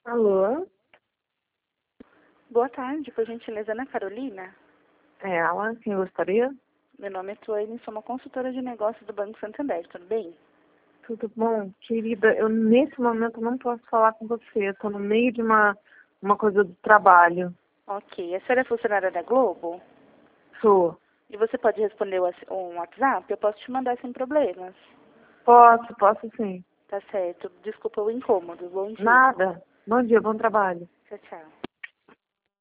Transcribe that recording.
Alô? Boa tarde, por gentileza, Ana Carolina. É ela, quem gostaria? Meu nome é Tuane, sou uma consultora de negócios do Banco Santander, tudo bem? Tudo bom? Querida, eu nesse momento não posso falar com você. Eu tô no meio de uma coisa do trabalho. Ok, a senhora é funcionária da Globo? Sou. E você pode responder um WhatsApp? Eu posso te mandar sem problemas. Posso sim. Tá certo, desculpa o incômodo, bom dia. Nada. Bom dia, bom trabalho. Tchau, tchau.